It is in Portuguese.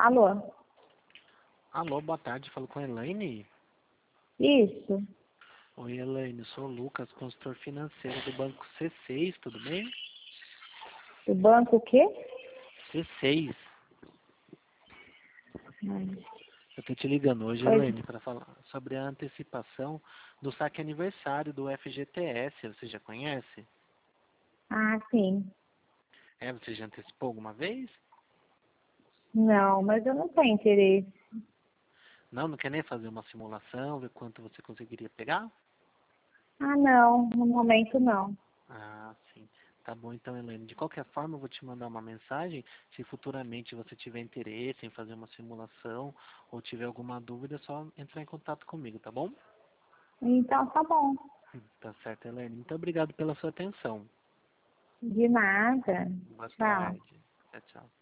Alô? Alô, boa tarde, falo com a Elaine. Isso. Oi, Elaine, sou o Lucas, consultor financeiro do Banco C6, tudo bem? Do banco o quê? C6. Hum. Eu tô te ligando hoje, Oi. Elaine, para falar sobre a antecipação do saque aniversário do FGTS. Você já conhece? Ah, sim. Você já antecipou alguma vez? Não, mas eu não tenho interesse. Não quer nem fazer uma simulação, ver quanto você conseguiria pegar? Ah, não. No momento, não. Ah, sim. Tá bom então, Elaine. De qualquer forma, eu vou te mandar uma mensagem. Se futuramente você tiver interesse em fazer uma simulação ou tiver alguma dúvida, é só entrar em contato comigo, tá bom? Então, tá bom. Tá certo, Elaine. Muito obrigado pela sua atenção. De nada. Boa Tchau. tarde. Tchau, tchau.